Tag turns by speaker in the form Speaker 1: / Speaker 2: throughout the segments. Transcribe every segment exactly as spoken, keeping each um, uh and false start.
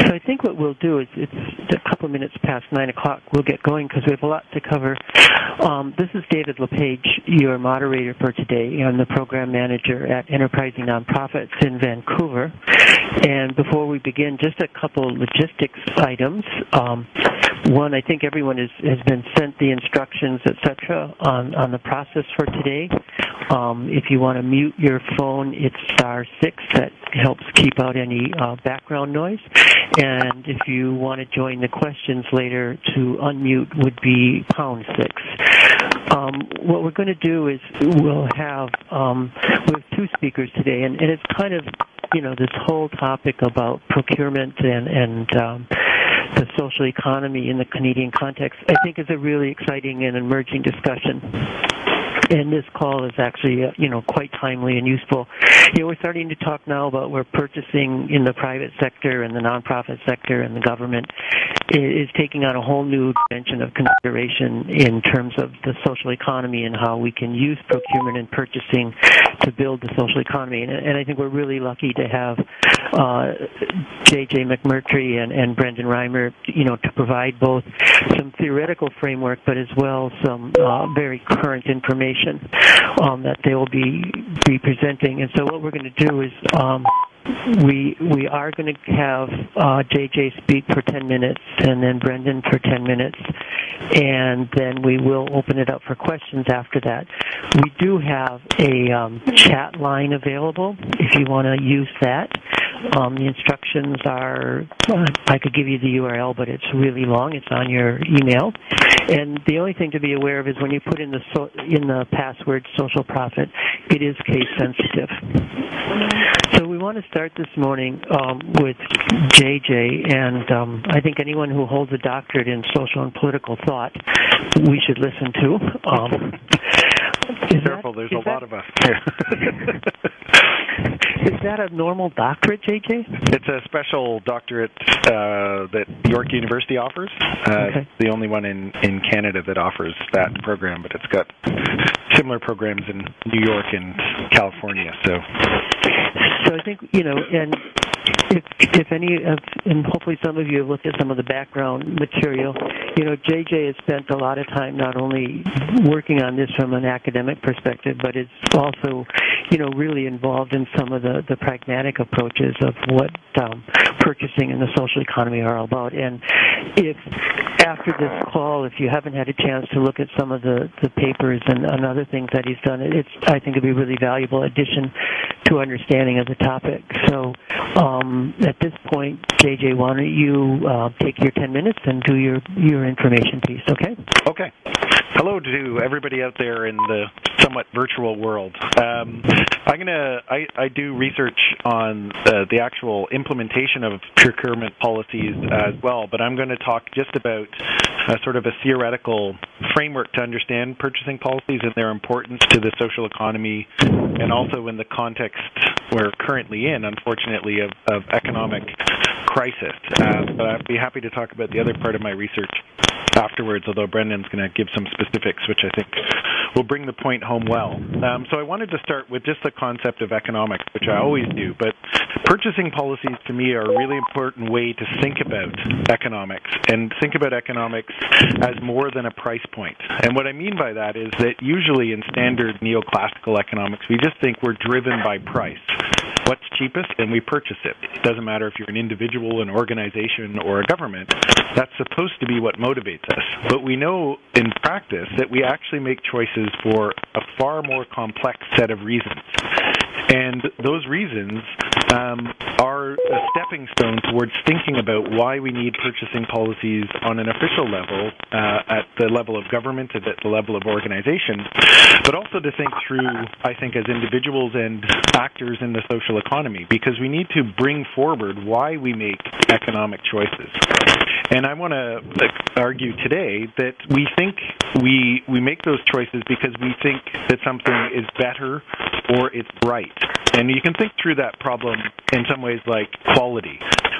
Speaker 1: So I think what we'll do is, it's a couple of minutes past nine o'clock. We'll get going because we have a lot to cover. Um, this is David LePage, your moderator for today. I'm the program manager at Enterprising Nonprofits in Vancouver. And before we begin, just a couple logistics items. Um, one, I think everyone is, has been sent the instructions, et cetera, on, on the process for today. Um, if you want to mute your phone, it's star six. That helps keep out any uh, background noise. And if you want to join the questions later, to unmute would be pound six. Um, what we're going to do is we'll have um, we have two speakers today, and, and it's kind of, you know, this whole topic about procurement and, and um, the social economy in the Canadian context, I think is a really exciting and emerging discussion. And this call is actually, uh, you know, quite timely and useful. You know, we're starting to talk now about where purchasing in the private sector and the nonprofit sector and the government is taking on a whole new dimension of consideration in terms of the social economy and how we can use procurement and purchasing to build the social economy. And, and I think we're really lucky to have uh, J J McMurtry and, and Brendan Reimer, you know, to provide both some theoretical framework, but as well some uh, very current information um, that they will be be presenting. And so what we're going to do is um, we we are going to have uh, J J speak for ten minutes and then Brendan for ten minutes, and then we will open it up for questions after that. We do have a um, chat line available if you want to use that. Um, the instructions are, uh, I could give you the U R L, but it's really long. It's on your email. And the only thing to be aware of is when you put in the so, in the password social profit, it is case sensitive. So we want to start this morning um, with J J, and um, I think anyone who holds a doctorate in social and political thought, we should listen to. Um,
Speaker 2: Is Careful, that, there's a that, lot of us here.
Speaker 1: Is that a normal doctorate, J J?
Speaker 2: It's a special doctorate uh, that York University offers. Uh, okay. It's the only one in, in Canada that offers that program, but it's got similar programs in New York and California. So,
Speaker 1: so I think, you know, and if, if any of, and hopefully some of you have looked at some of the background material, you know, J J has spent a lot of time not only working on this from an academic perspective, but is also, you know, really involved in some of the, the pragmatic approaches of what um, purchasing and the social economy are all about. And if after this call, if you haven't had a chance to look at some of the, the papers and, and other things that he's done, it's, I think, it'd be a really valuable addition to understanding of the topic. So um, at this point, J J, why don't you uh, take your ten minutes and do your, your information piece, okay?
Speaker 2: Okay. Hello to everybody out there in the somewhat virtual world. Um, I'm gonna. I, I do research on uh, the actual implementation of procurement policies as well, but I'm going to talk just about uh, sort of a theoretical framework to understand purchasing policies and their importance to the social economy, and also in the context we're currently in, unfortunately, of, of economic crisis. Uh, but I'd be happy to talk about the other part of my research afterwards, although Brendan's going to give some specifics, which I think will bring the point home well. Um, so I wanted to start with just the concept of economics, which I always do, but purchasing policies to me are a really important way to think about economics, and think about economics as more than a price point. And what I mean by that is that usually in standard neoclassical economics, we just think we're driven by price. What's cheapest, and we purchase it. It doesn't matter if you're an individual, an organization, or a government. That's supposed to be what motivates us. But we know in practice that we actually make choices for a far more complex set of reasons. And those reasons um, are a stepping stone towards thinking about why we need purchasing policies on an official level, uh, at the level of government and at the level of organizations, but also to think through, I think, as individuals and actors in the social economy, because we need to bring forward why we make economic choices. And I want to argue today that we think we we make those choices because we think that something is better or it's right. And you can think through that problem in some ways like quality.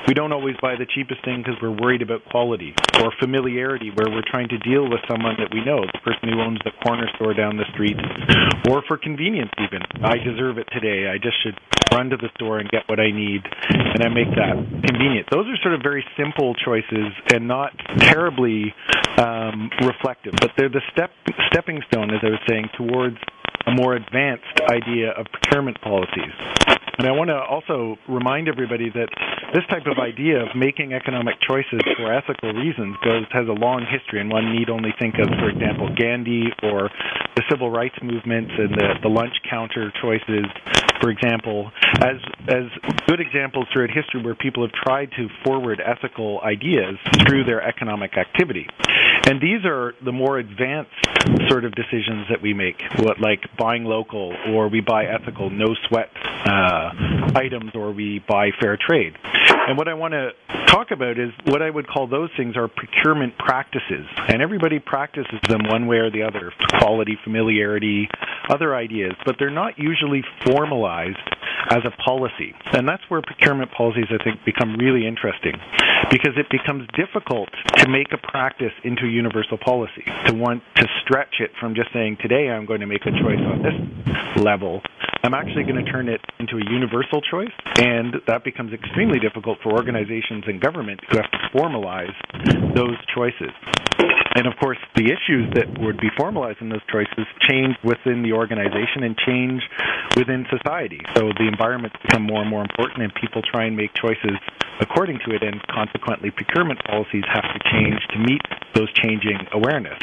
Speaker 2: We don't always buy the cheapest thing because we're worried about quality, or familiarity, where we're trying to deal with someone that we know, the person who owns the corner store down the street, or for convenience even. I deserve it today. I just should run to the store and get what I need, and I make that convenient. Those are sort of very simple choices and not terribly um, reflective, but they're the step stepping stone, as I was saying, towards a more advanced idea of procurement policies. And I want to also remind everybody that this type of idea of making economic choices for ethical reasons goes has a long history, and one need only think of, for example, Gandhi or the civil rights movements and the, the lunch counter choices, for example, as as good examples throughout history where people have tried to forward ethical ideas through their economic activity. And these are the more advanced sort of decisions that we make, what like buying local, or we buy ethical, no sweat uh, items, or we buy fair trade. And what I want to talk about is what I would call those things are procurement practices. And everybody practices them one way or the other, quality, familiarity, other ideas, but they're not usually formalized as a policy. And that's where procurement policies, I think, become really interesting, because it becomes difficult to make a practice into a universal policy, to want to stretch it from just saying, today I'm going to make a choice on this level. I'm actually going to turn it into a universal choice, and that becomes extremely difficult for organizations and government who have to formalize those choices. And of course, the issues that would be formalized in those choices change within the organization and change within society. So the environments become more and more important, and people try and make choices according to it, and consequently procurement policies have to change to meet those changing awareness.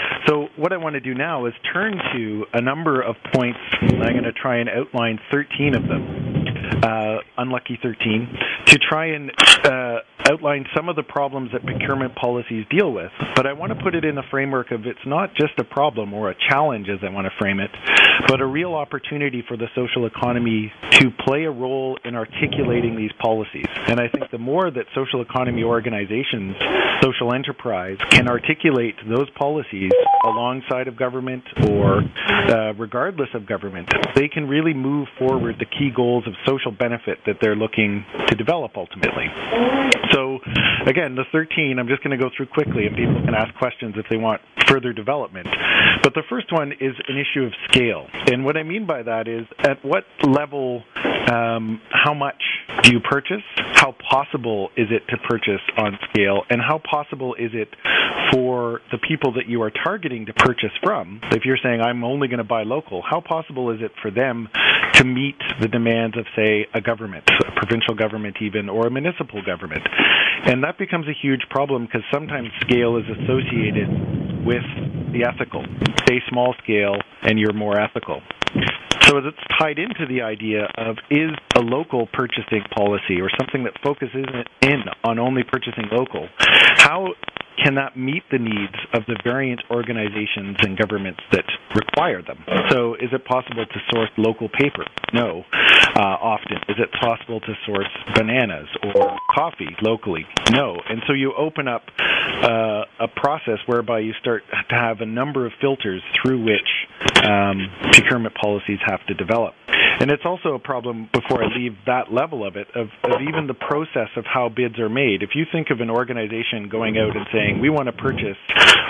Speaker 2: So what I want to do now is turn to a number of points. I'm going to try and outline thirteen of them, uh, unlucky thirteen, to try and uh, outline some of the problems that procurement policies deal with. But I want to put it in a framework of it's not just a problem or a challenge, as I want to frame it, but a real opportunity for the social economy to play a role in articulating these policies. And I think the more that social economy organizations, social enterprise, can articulate those policies alongside of government or uh, regardless of government, they can really move forward the key goals of social benefit that they're looking to develop ultimately. So, again, the thirteen, I'm just going to go through quickly, and people can ask questions if they want further development. But the first one is an issue of scale. And what I mean by that is, at what level, um, how much do you purchase? How possible is it to purchase on scale? And how possible is it for the people that you are targeting to purchase from? If you're saying, I'm only going to buy local, how possible is it for them to meet the demands of, say, a government, a provincial government even, or a municipal government? And that becomes a huge problem because sometimes scale is associated with the ethical. Say small scale and you're more ethical. So it's tied into the idea of, is a local purchasing policy or something that focuses in on only purchasing local, how can that meet the needs of the variant organizations and governments that require them? So is it possible to source local paper? No, uh, often. Is it possible to source bananas or coffee locally? No. And so you open up uh, a process whereby you start to have a number of filters through which um, procurement policies have to develop. And it's also a problem, before I leave that level of it, of, of even the process of how bids are made. If you think of an organization going out and saying, we want to purchase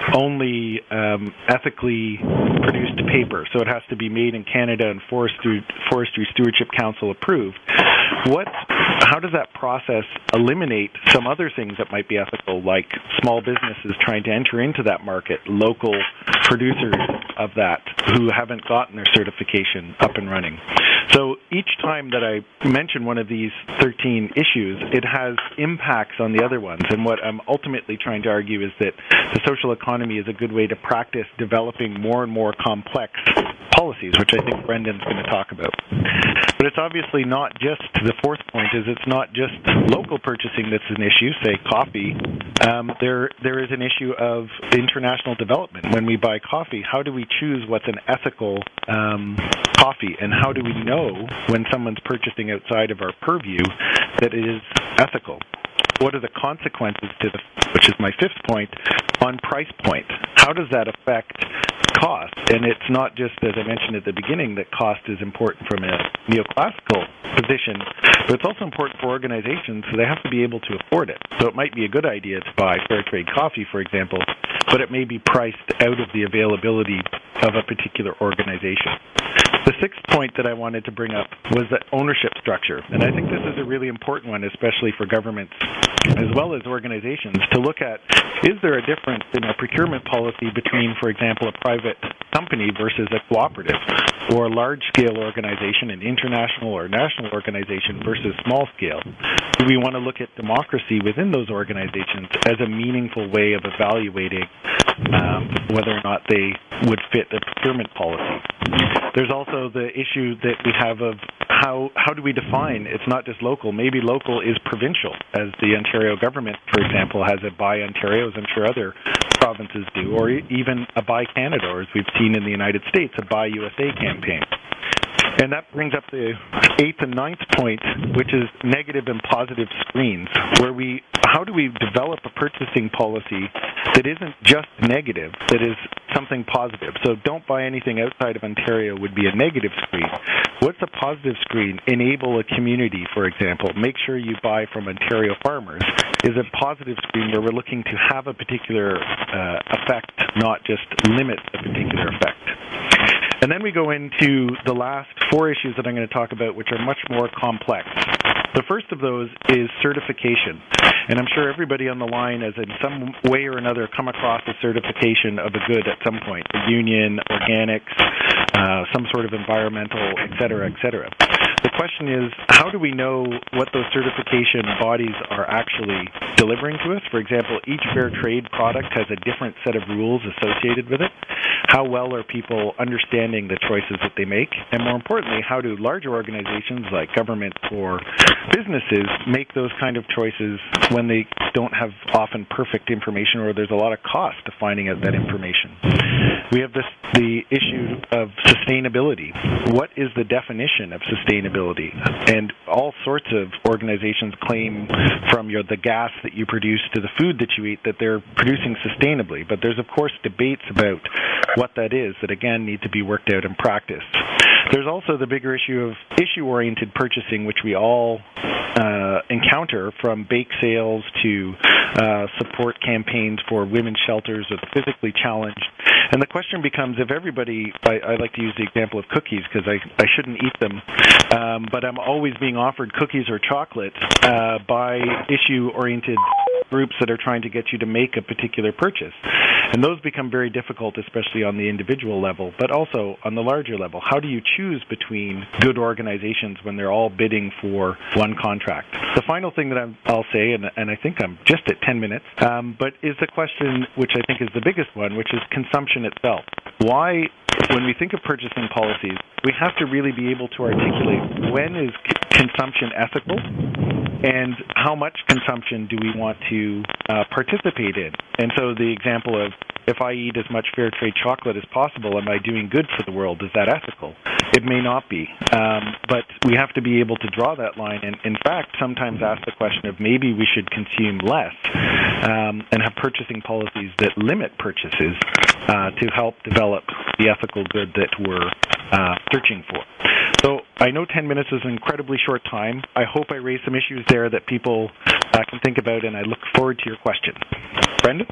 Speaker 2: only um, ethically produced paper, so it has to be made in Canada and Forestry, Forestry Stewardship Council approved, what, how does that process eliminate some other things that might be ethical, like small businesses trying to enter into that market, local producers of that who haven't gotten their certification up and running? So each time that I mention one of these thirteen issues, it has impacts on the other ones. And what I'm ultimately trying to argue is that the social economy is a good way to practice developing more and more complex policies, which I think Brendan's going to talk about. But it's obviously not just, the fourth point is it's not just local purchasing that's an issue, say coffee. Um, there, there is an issue of international development. When we buy coffee, how do we choose what's an ethical um, coffee, and how do we know when someone's purchasing outside of our purview that it is ethical? What are the consequences to the, which is my fifth point, on price point. How does that affect cost? And it's not just, as I mentioned at the beginning, that cost is important from a neoclassical position, but it's also important for organizations, so they have to be able to afford it. So it might be a good idea to buy fair trade coffee, for example, but it may be priced out of the availability of a particular organization. The sixth point that I wanted to bring up was the ownership structure, and I think this is a really important one, especially for governments as well as organizations, to look at, is there a difference in a procurement policy between, for example, a private company versus a cooperative, or a large-scale organization, an international or national organization versus small-scale? Do we want to look at democracy within those organizations as a meaningful way of evaluating um, whether or not they would fit a procurement policy? There's also the issue that we have of how how do we define, it's not just local, maybe local is provincial, as the Ontario government, for example, has a Buy Ontario, as I'm sure other provinces do, or even a Buy Canada, or as we've seen in the United States, a Buy U S A campaign. And that brings up the eighth and ninth point, which is negative and positive screens, where we, how do we develop a purchasing policy that isn't just negative, that is something positive? So don't buy anything outside of Ontario would be a negative screen. What's a positive screen? Enable a community, for example. Make sure you buy from Ontario farmers is a positive screen where we're looking to have a particular uh, effect, not just limit a particular effect. And then we go into the last four issues that I'm going to talk about, which are much more complex. The first of those is certification. And I'm sure everybody on the line has in some way or another come across a certification of a good at some point, a union, organics, uh, some sort of environmental, et cetera, et cetera. The question is, how do we know what those certification bodies are actually delivering to us? For example, each fair trade product has a different set of rules associated with it. How well are people understanding the choices that they make? And more importantly, how do larger organizations like government or businesses make those kind of choices when they don't have often perfect information, or there's a lot of cost to finding out that information? We have this, the issue of sustainability. What is the definition of sustainability? And all sorts of organizations claim, from your, the gas that you produce to the food that you eat, that they're producing sustainably. But there's, of course, debates about what that is that, again, need to be worked out in practice. There's also the bigger issue of issue-oriented purchasing, which we all uh, encounter, from bake sales to uh, support campaigns for women's shelters or the physically challenged. And the question becomes, if everybody, I, I like to use the example of cookies because I, I shouldn't eat them, um, but I'm always being offered cookies or chocolate uh, by issue-oriented groups that are trying to get you to make a particular purchase. And those become very difficult, especially on the individual level, but also on the larger level. How do you choose between good organizations when they're all bidding for one contract? The final thing that I'm, I'll say, and, and I think I'm just at ten minutes, um, but is the question, which I think is the biggest one, which is consumption itself. Why, when we think of purchasing policies, we have to really be able to articulate when is c- consumption ethical and how much consumption do we want to uh, participate in. And so the example of, if I eat as much fair trade chocolate as possible, am I doing good for the world? Is that ethical? It may not be. Um, but we have to be able to draw that line and, in fact, sometimes ask the question of maybe we should consume less um, and have purchasing policies that limit purchases uh, to help develop the ethical good that we're uh, searching for. So I know ten minutes is an incredibly short time. I hope I raised some issues there that people uh, can think about, and I look forward to your questions. Brendan?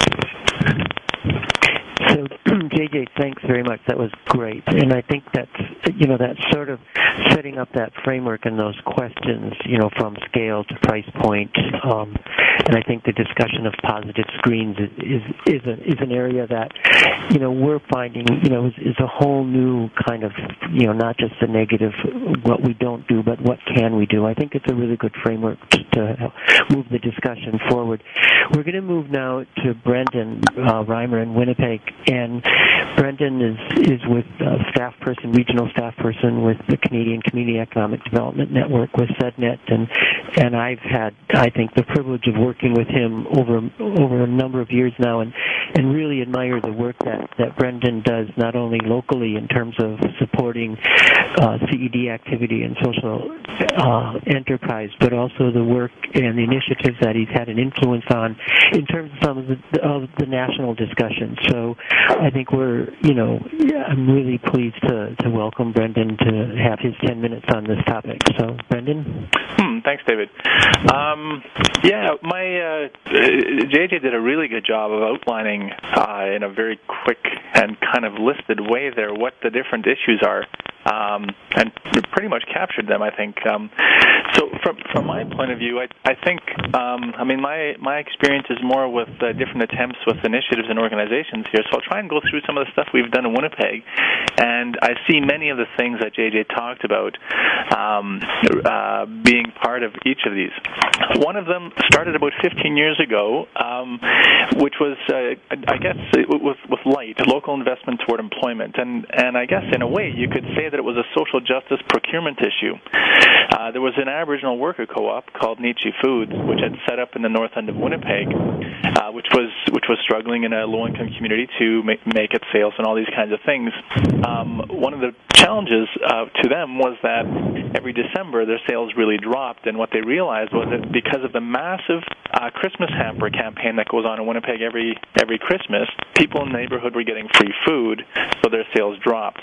Speaker 1: So, J J, thanks very much. That was great. And I think that's, you know, that sort of setting up that framework and those questions, you know, from scale to price point. Um, and I think the discussion of positive screens is, is, is, a, is an area that, you know, we're finding, you know, is, is a whole new kind of, you know, not just the negative, what we don't do, but what can we do. I think it's a really good framework to, to move the discussion forward. We're going to move now to Brendan uh, Reimer in Winnipeg. And Brendan is is with uh, staff person, regional staff person with the Canadian Community Economic Development Network with SEDNet, and and I've had, I think, the privilege of working with him over over a number of years now, and and really admire the work that that Brendan does, not only locally in terms of supporting uh, C E D activity and social uh, enterprise, but also the work and the initiatives that he's had an influence on in terms of some of the, of the national discussions. So I think we're, you know, I'm really pleased to, to welcome Brendan to have his ten minutes on this topic. So, Brendan?
Speaker 3: Hmm, thanks, David. Um, yeah, my uh, J J did a really good job of outlining uh, in a very quick and kind of listed way there what the different issues are, um, and pretty much captured them, I think. Um, so from from my point of view, I, I think, um, I mean, my, my experience is more with uh, different attempts with initiatives and organizations here, so I'll try and go through some of the stuff we've done in Winnipeg, and I see many of the things that J J talked about um, uh, being part of each of these. One of them started about fifteen years ago, um, which was, uh, I guess, with, with LIGHT, Local Investment Toward Employment, and, and I guess in a way you could say that it was a social justice procurement issue. Uh, there was an Aboriginal worker co-op called Nietzsche Foods, which had set up in the north end of Winnipeg, uh, which was which was struggling in a low-income community to make, make its sales and all these kinds of things. Um, one of the challenges uh, to them was that every December their sales really dropped, and what they realized was that because of the massive uh, Christmas hamper campaign that goes on in Winnipeg every every Christmas, people in the neighborhood were getting free food, so their sales dropped.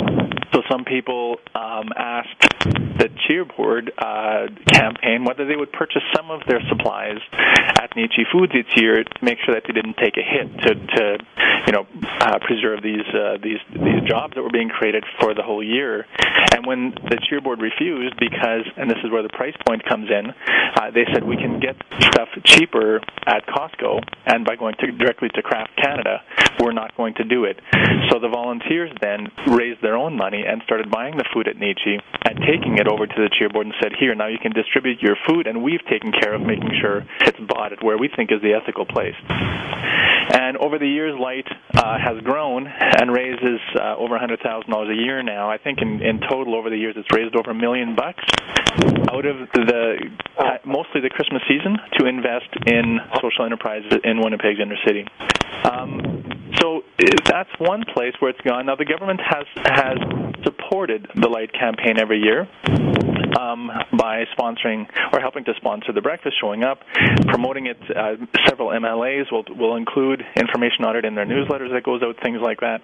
Speaker 3: So some people um, asked the Cheer Board uh, campaign whether they would purchase some of their supplies at Nietzsche Foods each year to make sure that they didn't take a hit to, to you know, uh, preserve these uh, these these jobs that were being created for the whole year. And when the Cheer Board refused, because, and this is where the price point comes in, uh, they said we can get stuff cheaper at Costco, and by going to, directly to Kraft Canada, we're not going to do it. So the volunteers then raised their own money and started buying the food at Nietzsche and taking it over to the Cheer Board and said, here, now you can distribute your food, and we've taken care of making sure it's bought at where we think is the ethical place. And over the years, LIGHT uh, has grown and raises uh, over one hundred thousand dollars a year now. I think in, in total over the years it's raised over a million bucks out of the uh, mostly the Christmas season to invest in social enterprises in Winnipeg's inner city. Um, so that's one place where it's gone. Now the government has has supported the LIGHT campaign every year um, by sponsoring or helping to sponsor the breakfast, showing up, promoting it. Uh, several M L As will will include information on it in their newsletters that goes out, things like that.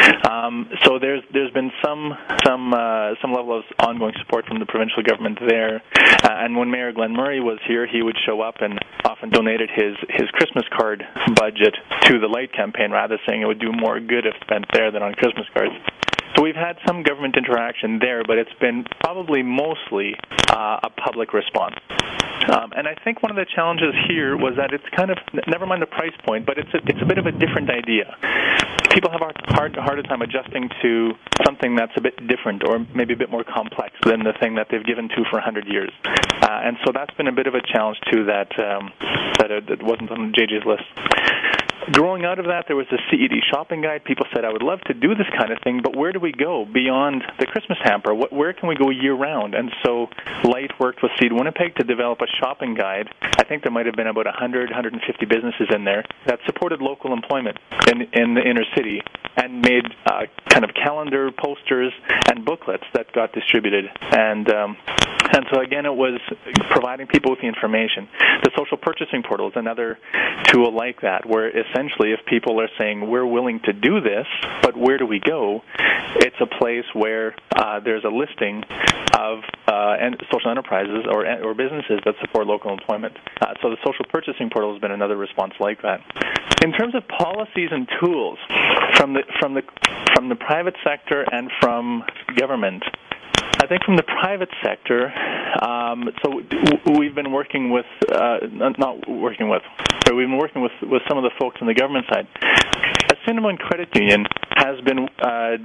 Speaker 3: Um, so there's there's been some some uh, some level of ongoing support from the provincial government there. Uh, and when Mayor Glenn Murray was here, he would show up and often donated his his Christmas card budget to the LIGHT campaign, rather saying it would do more good if spent there than on Christmas cards. So we've had some government interaction there, but it's been probably mostly uh, a public response. Um, and I think one of the challenges here was that it's kind of, never mind the price point, but it's a, it's a bit of a different idea. People have a hard, harder time adjusting to something that's a bit different or maybe a bit more complex than the thing that they've given to for one hundred years. Uh, and so that's been a bit of a challenge, too, that, um, that it, it wasn't on J J's list. Growing out of that, there was the C E D shopping guide. People said, I would love to do this kind of thing, but where do we go beyond the Christmas hamper? What, where can we go year-round? And so LIGHT worked with Seed Winnipeg to develop a shopping guide. I think there might have been about one hundred, one hundred fifty businesses in there that supported local employment in, in the inner city and made uh, kind of calendar posters and booklets that got distributed. And um, and so, again, it was providing people with the information. The social purchasing portal is another tool like that, where essentially if people are saying, we're willing to do this, but where do we go? It's a place where uh, there's a listing of uh, en- social enterprises or, or businesses that support local employment. Uh, so the social purchasing portal has been another response like that. In terms of policies and tools from the from the from the private sector and from government, I think from the private sector, um, so we've been working with, uh, not working with, but we've been working with, with some of the folks on the government side. Assiniboine Credit Union has been uh,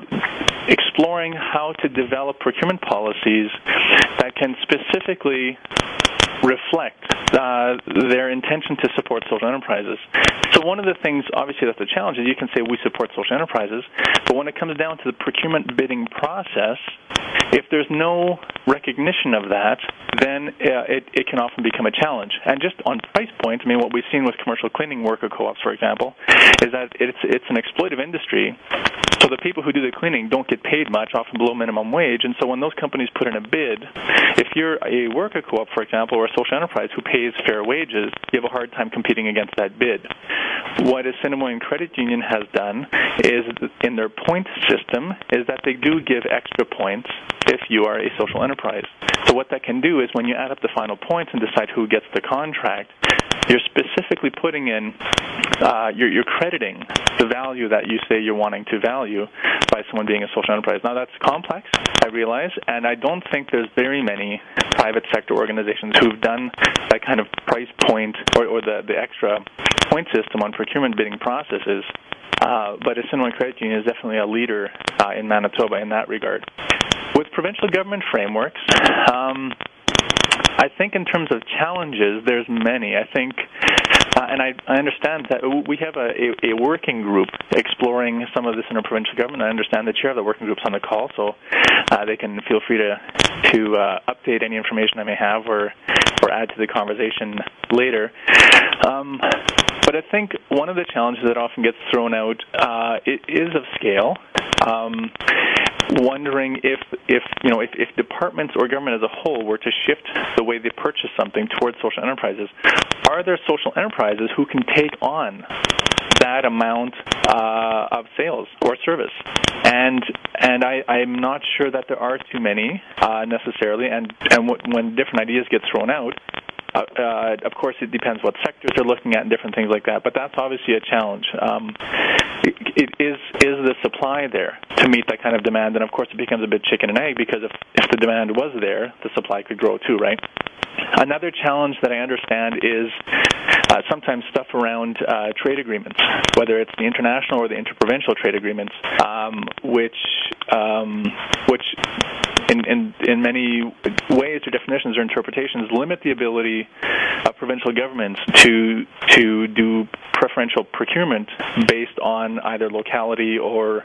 Speaker 3: exploring how to develop procurement policies that can specifically reflect uh, their intention to support social enterprises. So one of the things, obviously, that's a challenge is you can say we support social enterprises, but when it comes down to the procurement bidding process, if there's no recognition of that, then uh, it, it can often become a challenge. And just on price point, I mean, what we've seen with commercial cleaning worker co-ops, for example, is that it's it's an exploitive industry. So the people who do the cleaning don't get paid much, often below minimum wage. And so when those companies put in a bid, if you're a worker co-op, for example, or a social enterprise who pays fair wages, you have a hard time competing against that bid. What Assiniboine Credit Union has done is, in their point system, is that they do give extra points if you are a social enterprise. So what that can do is when you add up the final points and decide who gets the contract, you're specifically putting in, uh, you're, you're crediting the value that you say you're wanting to value by someone being a social enterprise. Now, that's complex, I realize, and I don't think there's very many private sector organizations who've done that kind of price point or, or the, the extra point system on procurement bidding processes. Uh, but Assiniboine Credit Union is definitely a leader uh, in Manitoba in that regard. With provincial government frameworks, um, I think in terms of challenges, there's many. I think, uh, and I, I understand that we have a, a, a working group exploring some of this in our provincial government. I understand the chair of the working group's on the call, so uh, they can feel free to to uh, update any information I may have or or add to the conversation later. Um, but I think one of the challenges that often gets thrown out uh, it is of scale. Um, wondering if, if you know, if, if departments or government as a whole were to shift the way they purchase something towards social enterprises, are there social enterprises who can take on that amount uh, of sales or service? And and I, I'm not sure that there are too many uh, necessarily. And and w- when different ideas get thrown out, Uh, uh, of course, it depends what sectors they're looking at and different things like that. But that's obviously a challenge. Um, it, it is is the supply there to meet that kind of demand? And of course, it becomes a bit chicken and egg because if if the demand was there, the supply could grow too, right? Another challenge that I understand is uh, sometimes stuff around uh, trade agreements, whether it's the international or the interprovincial trade agreements, um, which um, which in, in in many ways or definitions or interpretations limit the ability of provincial governments to to do preferential procurement based on either locality or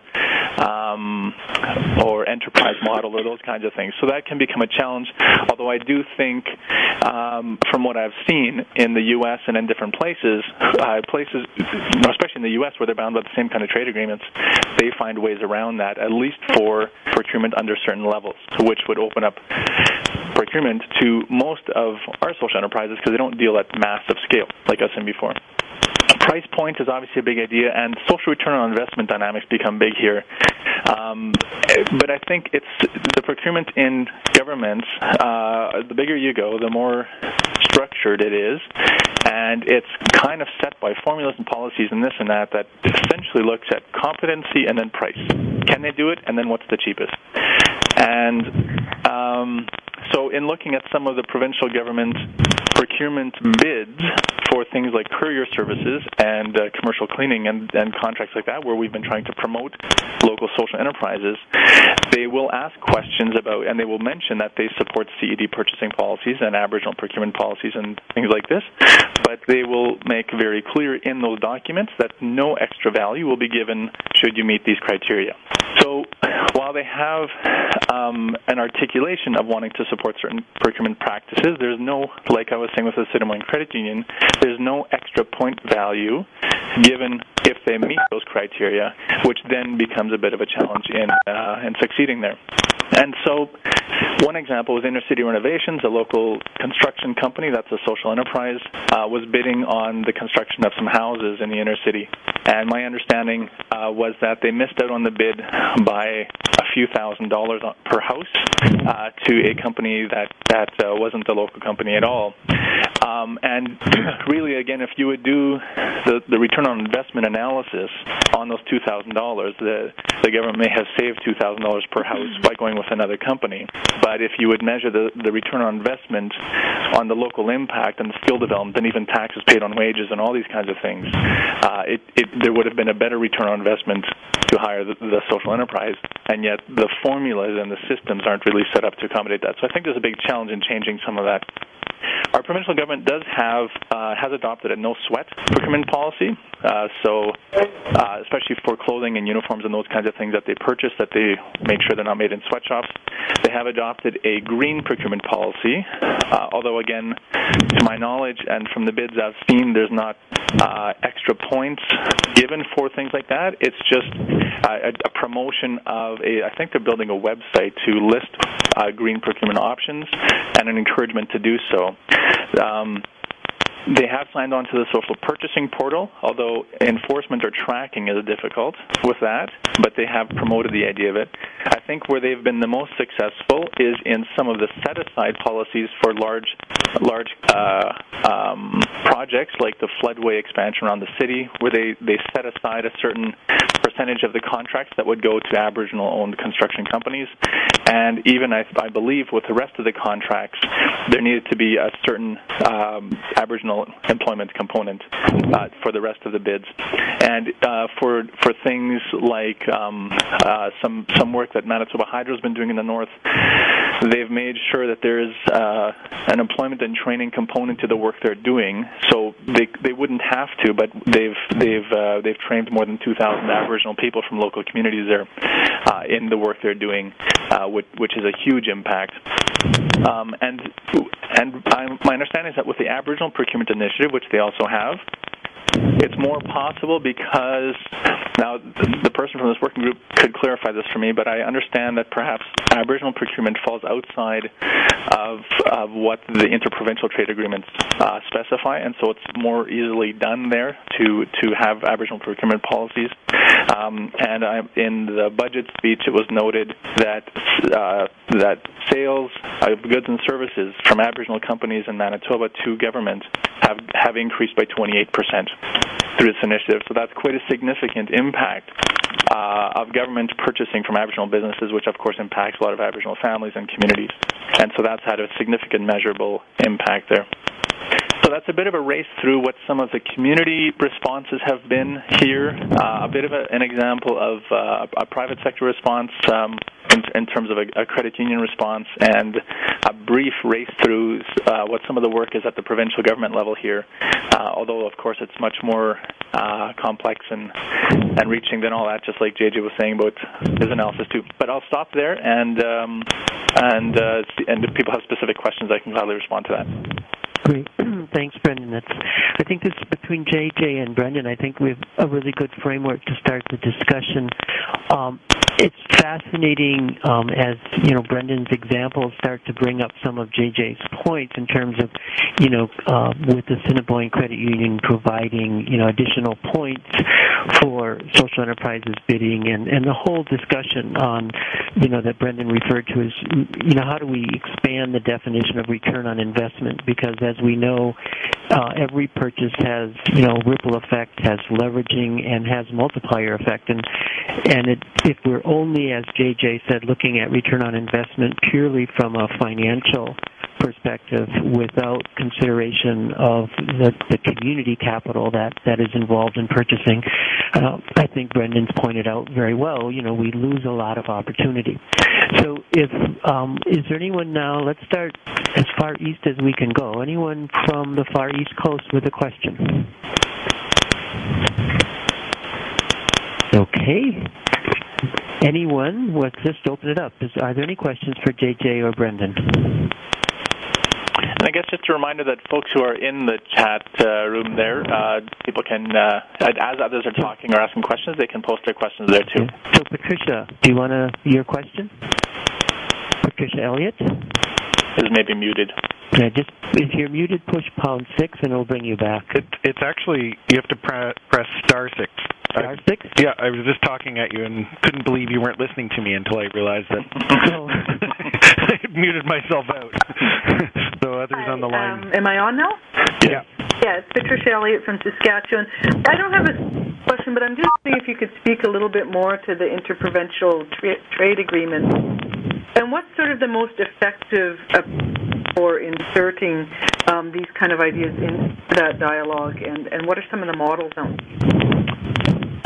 Speaker 3: um, or enterprise model or those kinds of things. So that can become a challenge, although I do think um, from what I've seen in the U S and in different places, uh, places, especially in the U S where they're bound by the same kind of trade agreements, they find ways around that, at least for procurement under certain levels, which would open up procurement to most of our social enterprises because they don't deal at massive scale like I've seen before. Price point is obviously a big idea, and social return on investment dynamics become big here. Um, but I think it's the procurement in governments, uh, the bigger you go, the more structured it is, and it's kind of set by formulas and policies and this and that that essentially looks at competency and then price. Can they do it, and then what's the cheapest? And um, so in looking at some of the provincial government procurement bids for things like courier services and uh, commercial cleaning and, and contracts like that, where we've been trying to promote local social enterprises, they will ask questions about, and they will mention that they support C E D purchasing policies and Aboriginal procurement policies and things like this, but they will make very clear in those documents that no extra value will be given should you meet these criteria. So while they have um, an articulation of wanting to support certain procurement practices, there's no, like I was saying with the Assiniboine Credit Union, there's no extra point value given if they meet those criteria, which then becomes a bit of a challenge in uh, in succeeding there. And so one example was Inner City Renovations, a local construction company that's a social enterprise, uh, was bidding on the construction of some houses in the inner city. And my understanding uh, was that they missed out on the bid by a few thousand dollars per house uh, to a company that, that uh, wasn't the local company at all. Um, and really, again, if you would do the, the return on investment analysis on those two thousand dollars, the, the government may have saved two thousand dollars per house by going with another company. But if you would measure the, the return on investment on the local impact and the skill development and even taxes paid on wages and all these kinds of things, uh, it, it, there would have been a better return on investment to hire the, the social enterprise, and yet the formulas and the systems aren't really set up to accommodate that. So I think there's a big challenge in changing some of that. Our provincial government does have uh, has adopted a no sweat procurement policy. Uh, so, uh, especially for clothing and uniforms and those kinds of things that they purchase, that they make sure they're not made in sweatshops. They have adopted a green procurement policy. Uh, although, again, to my knowledge and from the bids I've seen, there's not uh, extra points given for things like that. It's just uh, a, a promotion of a. I think they're building a website to list uh, green procurement options and an encouragement to do so. Um, They have signed on to the social purchasing portal, although enforcement or tracking is difficult with that, but they have promoted the idea of it. I think where they've been the most successful is in some of the set-aside policies for large large uh, um, projects like the floodway expansion around the city, where they, they set aside a certain percentage of the contracts that would go to Aboriginal-owned construction companies. And even, I, I believe, with the rest of the contracts, there needed to be a certain um, Aboriginal employment component uh, for the rest of the bids, and uh, for for things like um, uh, some some work that Manitoba Hydro has been doing in the north, they've made sure that there is uh, an employment and training component to the work they're doing. So they they wouldn't have to, but they've they've uh, they've trained more than two thousand Aboriginal people from local communities there uh, in the work they're doing, uh, which which is a huge impact. Um, and and I'm, my understanding is that with the Aboriginal Procurement Initiative, which they also have, it's more possible because, now the person from this working group could clarify this for me, but I understand that perhaps Aboriginal procurement falls outside of, of what the interprovincial trade agreements uh, specify, and so it's more easily done there to, to have Aboriginal procurement policies. Um, and I, in the budget speech, it was noted that uh, that sales of goods and services from Aboriginal companies in Manitoba to government have, have increased by twenty-eight percent through this initiative. So that's quite a significant impact uh, of government purchasing from Aboriginal businesses, which of course impacts a lot of Aboriginal families and communities. And so that's had a significant measurable impact there. So that's a bit of a race through what some of the community responses have been here, uh, a bit of a, an example of uh, a private sector response um, in, in terms of a, a credit union response, and a brief race through uh, what some of the work is at the provincial government level here, uh, although of course it's much more uh, complex and, and reaching than all that, just like J J was saying about his analysis too. But I'll stop there, and, um, and, uh, and if people have specific questions, I can gladly respond to that.
Speaker 1: Great. Thanks, Brendan. That's, I think this between J J and Brendan, I think we have a really good framework to start the discussion. Um, it's fascinating um, as, you know, Brendan's examples start to bring up some of J J's points in terms of, you know, uh, with the Assiniboine Credit Union providing, you know, additional points for social enterprises bidding, and, and the whole discussion on, you know, that Brendan referred to as, you know, how do we expand the definition of return on investment? Because as we know, uh, every purchase has, you know, ripple effect, has leveraging, and has multiplier effect. And and it, if we're only, as J J said, looking at return on investment purely from a financial perspective without consideration of the, the community capital that, that is involved in purchasing, uh, I think Brendan's pointed out very well, you know, we lose a lot of opportunity. So if, um, is there anyone now, let's start as far east as we can go. Anyone from the far east coast with a question? Okay. Anyone? Let's just open it up. Is, are there any questions for J J or Brendan?
Speaker 3: And I guess just a reminder that folks who are in the chat uh, room there, uh, people can, uh, as others are talking or asking questions, they can post their questions there too.
Speaker 1: So Patricia, do you want to, your question? Patricia Elliott?
Speaker 3: Is maybe muted.
Speaker 1: Yeah, just if you're muted, push pound six and it'll bring you back.
Speaker 2: It, it's actually, you have to pre- press star six.
Speaker 1: Star six?
Speaker 2: Yeah, I was just talking at you and couldn't believe you weren't listening to me until I realized that
Speaker 1: Oh.
Speaker 2: I muted myself out. So others
Speaker 4: Hi,
Speaker 2: on the line.
Speaker 4: Um, am I on now?
Speaker 2: Yeah.
Speaker 4: Yeah, it's Patricia Elliott from Saskatchewan. I don't have a question, but I'm just wondering if you could speak a little bit more to the interprovincial tra- trade agreement. And what's sort of the most effective uh, for inserting um, these kind of ideas into that dialogue, and, and what are some of the models out?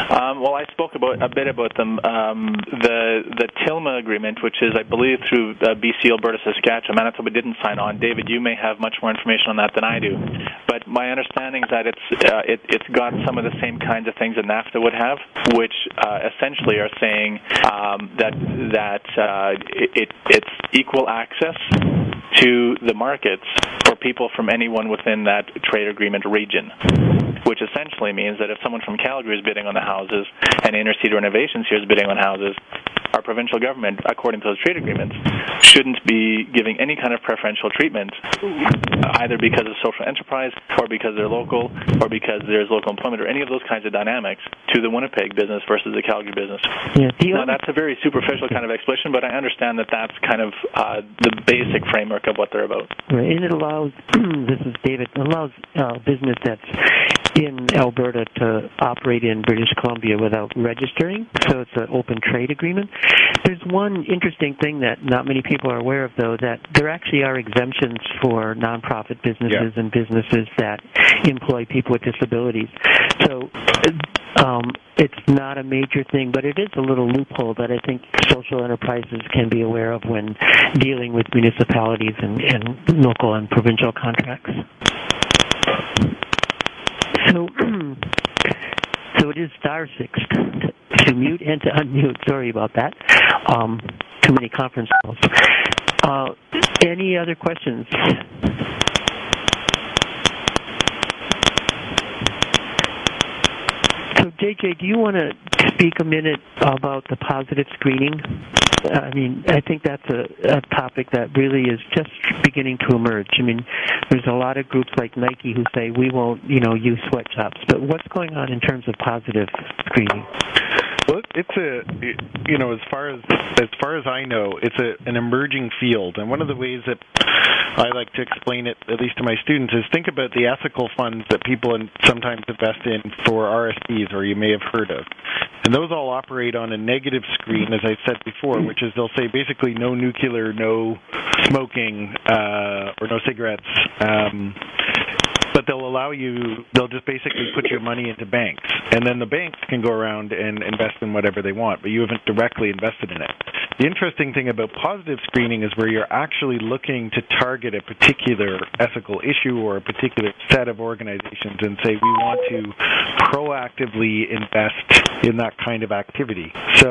Speaker 3: Um, well, I spoke about a bit about them. Um, the the TILMA agreement, which is, I believe, through uh, B C, Alberta, Saskatchewan. Manitoba didn't sign on. David, you may have much more information on that than I do. But my understanding is that it's uh, it, it's got some of the same kinds of things that NAFTA would have, which uh, essentially are saying um, that that uh, it, it's equal access to the markets for people from anyone within that trade agreement region, which essentially means that if someone from Calgary is bidding on the houses and Intercedar Innovations here is bidding on houses, our provincial government, according to those trade agreements, shouldn't be giving any kind of preferential treatment, either because of social enterprise or because they're local or because there's local employment or any of those kinds of dynamics to the Winnipeg business versus the Calgary business.
Speaker 1: Yeah,
Speaker 3: now, that's a very superficial kind of explanation, but I understand that that's kind of uh, the basic framework of what they're about.
Speaker 1: Right, and it allows, this is David, it allows uh, business that's in Alberta to operate in British Columbia without registering, so it's an open trade agreement. There's one interesting thing that not many people are aware of, though, that there actually are exemptions for nonprofit businesses yeah. and businesses that employ people with disabilities. So um, it's not a major thing, but it is a little loophole that I think social enterprises can be aware of when dealing with municipalities and, and local and provincial contracts. So, so it is star six to, to mute and to unmute. Sorry about that. Um, too many conference calls. Uh, any other questions? So, J J, do you want to speak a minute about the positive screening? I mean, I think that's a, a topic that really is just beginning to emerge. I mean, there's a lot of groups like Nike who say we won't, you know, use sweatshops. But what's going on in terms of positive screening?
Speaker 2: Well, it's a, you know, as far as as far as I know, it's a, an emerging field, and one of the ways that I like to explain it, at least to my students, is think about the ethical funds that people sometimes invest in for R S Ps, or you may have heard of, and those all operate on a negative screen, as I said before, which is they'll say basically no nuclear, no smoking, uh, or no cigarettes. Um, But they'll allow you, they'll just basically put your money into banks. And then the banks can go around and invest in whatever they want, but you haven't directly invested in it. The interesting thing about positive screening is where you're actually looking to target a particular ethical issue or a particular set of organizations and say, we want to proactively invest in that kind of activity. So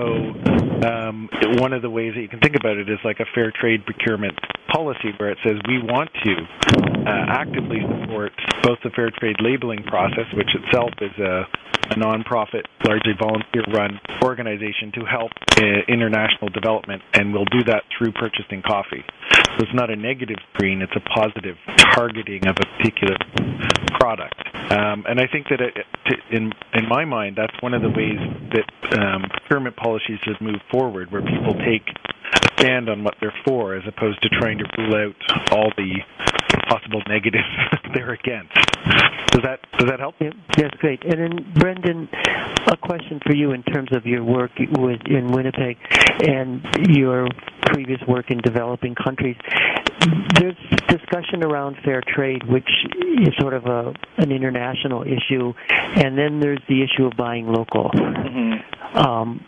Speaker 2: um, one of the ways that you can think about it is like a fair trade procurement policy where it says we want to uh, actively support both the fair trade labeling process, which itself is a, a non-profit, largely volunteer-run organization to help uh, international development, and we'll do that through purchasing coffee. So it's not a negative screen, it's a positive targeting of a particular product. Um, and I think that it, to, in in my mind, that's one of the ways that um, procurement policies should move forward, where people take a stand on what they're for, as opposed to trying to rule out all the possible negatives they're against. Does that does that help?
Speaker 1: Yeah, that's great. And then, Brendan, a question for you in terms of your work with in Winnipeg and your previous work in developing countries. There's discussion around fair trade, which is sort of a an international issue, and then there's the issue of buying local. Mm-hmm. Um,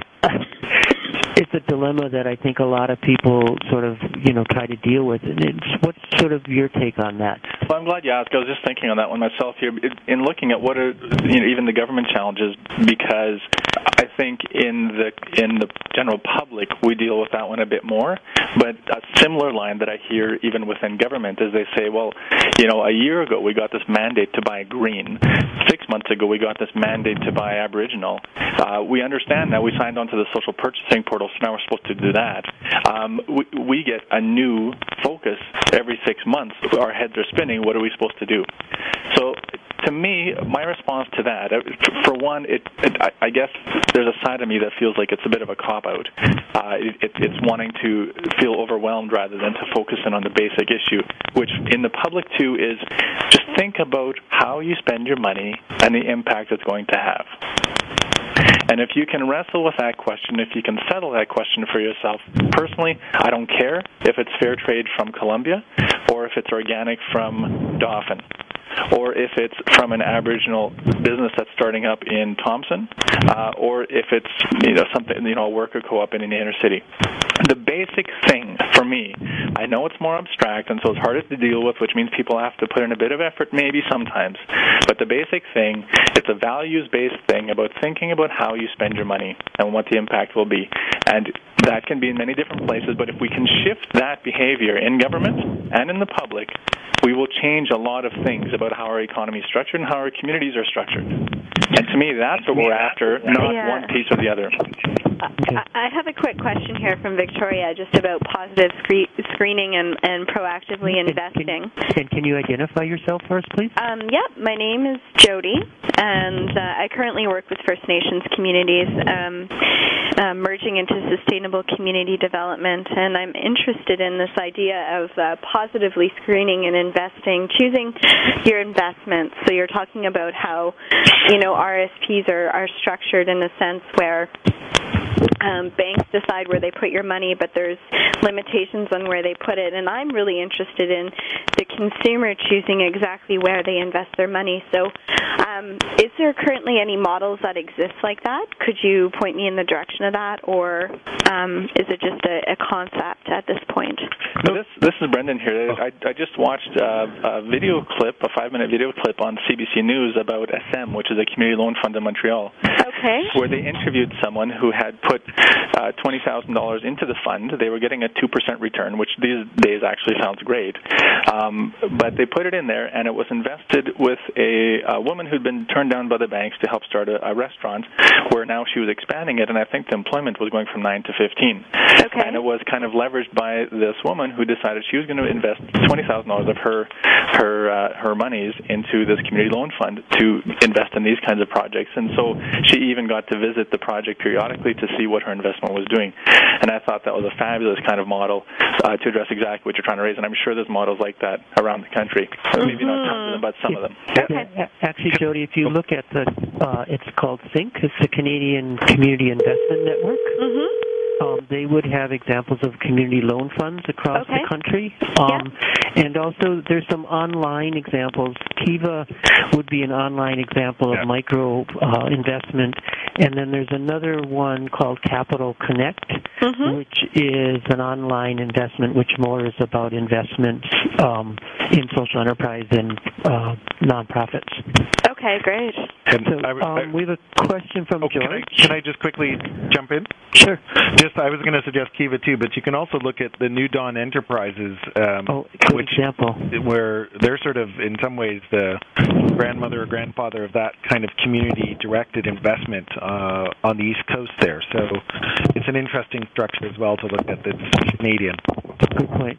Speaker 1: it's a dilemma that I think a lot of people sort of, you know, try to deal with. And it's, what's sort of your take on that?
Speaker 3: Well, I'm glad you asked. I was just thinking on that one myself here, in looking at what are, you know, even the government challenges, because I think in the in the general public we deal with that one a bit more. But a similar line that I hear even within government is they say, well, you know, a year ago we got this mandate to buy green. Six months ago we got this mandate to buy Aboriginal. Uh, we understand that we signed on to the social purchasing portal, so now we're supposed to do that. Um, we, we get a new focus every six months. Our heads are spinning. What are we supposed to do? So to me, my response to that, for one, it, it, I guess there's a side of me that feels like it's a bit of a cop-out. Uh, it, it, it's wanting to feel overwhelmed rather than to focus in on the basic issue, which in the public, too, is just think about how you spend your money and the impact it's going to have. And if you can wrestle with that question, if you can settle that question for yourself, personally, I don't care if it's fair trade from Colombia or if it's organic from Dauphin, or if it's from an Aboriginal business that's starting up in Thompson, uh, or if it's you know something you know a worker co-op in an inner city. The basic thing for me, I know it's more abstract and so it's harder to deal with, which means people have to put in a bit of effort maybe sometimes. But the basic thing, it's a values-based thing about thinking about how you spend your money and what the impact will be. And that can be in many different places, but if we can shift that behavior in government and in the public, we will change a lot of things about how our economy is structured and how our communities are structured. And to me, that's what we're after, not
Speaker 5: yeah.
Speaker 3: one piece or the other.
Speaker 5: Uh, I have a quick question here from Victoria just about positive scree- screening and, and proactively investing.
Speaker 1: And can, and can you identify yourself first, please?
Speaker 5: Um, yeah, my name is Jody, and uh, I currently work with First Nations communities, um, uh, merging into sustainable community development, and I'm interested in this idea of uh, positively screening and investing, choosing your investments. So you're talking about how, you know, R S Ps are, are structured in a sense where Um, banks decide where they put your money, but there's limitations on where they put it. And I'm really interested in the consumer choosing exactly where they invest their money. So um, is there currently any models that exist like that? Could you point me in the direction of that, or um, is it just a, a concept at this point?
Speaker 3: No, this, this is Brendan here. I, I just watched a, a video clip, a five-minute video clip on C B C News about S M, which is a community loan fund in Montreal,
Speaker 5: okay.
Speaker 3: where they interviewed someone who had put uh, twenty thousand dollars into the fund. They were getting a two percent return, which these days actually sounds great. Um, but they put it in there, and it was invested with a, a woman who'd been turned down by the banks to help start a, a restaurant, where now she was expanding it, and I think the employment was going from nine to fifteen.
Speaker 5: Okay.
Speaker 3: And it was kind of leveraged by this woman who decided she was going to invest twenty thousand dollars of her her uh, her monies into this community loan fund to invest in these kinds of projects. And so she even got to visit the project periodically to see what her investment was doing. And I thought that was a fabulous kind of model uh, to address exactly what you're trying to raise. And I'm sure there's models like that around the country. Mm-hmm. Maybe not tons of them, but some
Speaker 1: yeah.
Speaker 3: of them.
Speaker 1: Okay. Yeah, actually, Jody, if you look at the, uh, it's called Think. It's the Canadian Community Investment Network.
Speaker 5: Mm-hmm.
Speaker 1: Um, they would have examples of community loan funds across
Speaker 5: okay.
Speaker 1: the country. Um,
Speaker 5: yeah.
Speaker 1: And also there's some online examples. Kiva would be an online example of yeah. micro uh, investment. And then there's another one called Capital Connect, mm-hmm. which is an online investment, which more is about investments um, in social enterprise and uh, nonprofits.
Speaker 5: Okay, great.
Speaker 2: And
Speaker 1: so
Speaker 2: I, I,
Speaker 1: um, we have a question from
Speaker 2: oh,
Speaker 1: George.
Speaker 2: Can I, can I just quickly jump in?
Speaker 1: Sure.
Speaker 2: Just, I was going to suggest Kiva too, but you can also look at the New Dawn Enterprises, um,
Speaker 1: oh, good
Speaker 2: which,
Speaker 1: example,
Speaker 2: where they're sort of, in some ways, the grandmother or grandfather of that kind of community-directed investment uh, on the East Coast there. So it's an interesting structure as well to look at that's Canadian.
Speaker 1: Good point.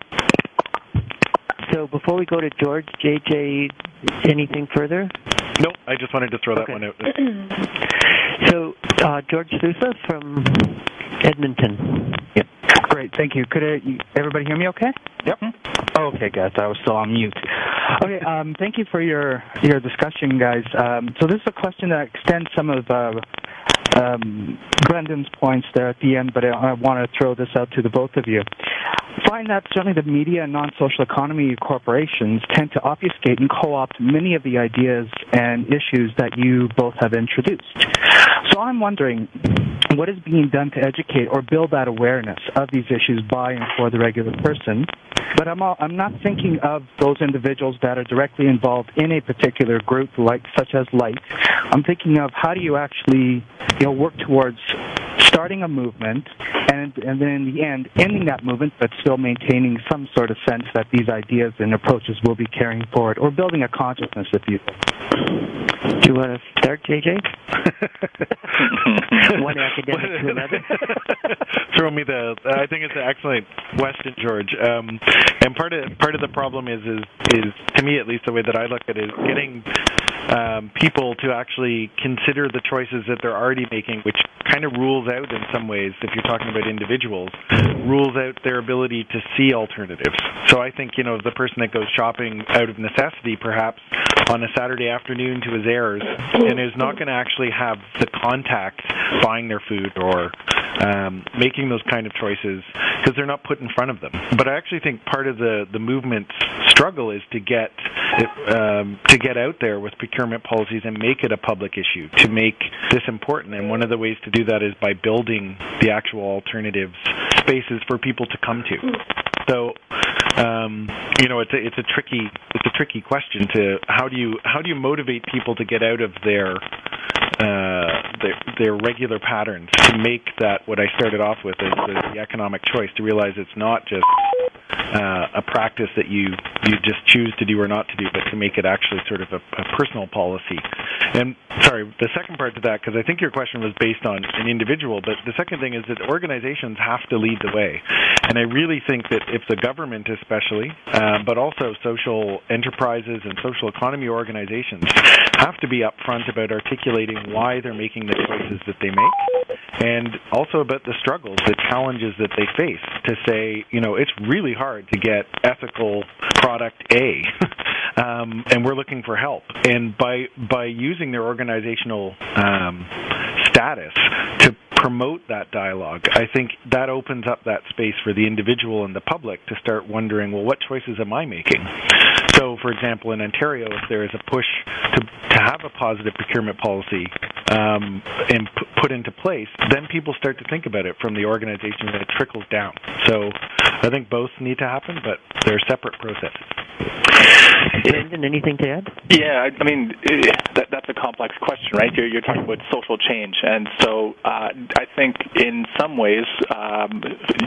Speaker 1: So before we go to George, J J, anything further?
Speaker 2: Nope, I just wanted to throw that
Speaker 1: okay.
Speaker 2: one out.
Speaker 1: So, uh, George Sousa from Edmonton.
Speaker 6: Yep. Great, thank you. Could uh, you, everybody hear me okay?
Speaker 2: Yep.
Speaker 6: Oh, okay, guys, I was still on mute. Okay, um, thank you for your, your discussion, guys. Um, so this is a question that extends some of uh, um, Brendan's points there at the end, but I, I want to throw this out to the both of you. I find that certainly the media and non-social economy corporations tend to obfuscate and co-opt many of the ideas and issues that you both have introduced. So I'm wondering, what is being done to educate or build that awareness of these issues by and for the regular person? But I'm, all, I'm not thinking of those individuals that are directly involved in a particular group, like such as Light. I'm thinking of how do you actually, you know, work towards starting a movement, and and then in the end, ending that movement, but still maintaining some sort of sense that these ideas and approaches will be carrying forward, or building a consciousness, if you will.
Speaker 1: Do you want to start, J J? One academic to another.
Speaker 2: Throw me the. I think it's an excellent question, George. Um, and part of part of the problem is is is to me at least the way that I look at it is getting um, people to actually consider the choices that they're already making, which kind of rules out in some ways, if you're talking about individuals, rules out their ability to see alternatives. So I think, you know, the person that goes shopping out of necessity, perhaps, on a Saturday afternoon to his heirs, and is not going to actually have the contact buying their food or um, making those kind of choices because they're not put in front of them. But I actually think part of the, the movement's struggle is to get it, um, to get out there with procurement policies and make it a public issue, to make this important. And one of the ways to do that is by building the actual alternatives spaces for people to come to. So, um, you know, it's a, it's a tricky it's a tricky question to how do you how do you motivate people to get out of their uh, their, their regular patterns to make that what I started off with as the, the economic choice, to realize it's not just uh, a practice that you you just choose to do or not to do, but to make it actually sort of a, a personal policy. And sorry, the second part to that, because I think your question was based on an individual, but the second thing is that organizations have to lead the way. And I really think that if the government especially, uh, but also social enterprises and social economy organizations have to be upfront about articulating why they're making the choices that they make, and also about the struggles, the challenges that they face, to say, you know, it's really hard to get ethical product A, um, and we're looking for help. And by by using their organizational um, status to promote that dialogue, I think that opens up that space for the individual and the public to start wondering, well, what choices am I making? So, for example, in Ontario, if there is a push to, to have a positive procurement policy um, and p- put into place, then people start to think about it from the organization, and it trickles down. So I think both need to happen, but they're separate processes.
Speaker 1: Brendan, anything to add?
Speaker 3: Yeah, I mean, that, that's a complex question, right? You're, you're talking about social change. And so uh, I think in some ways, um,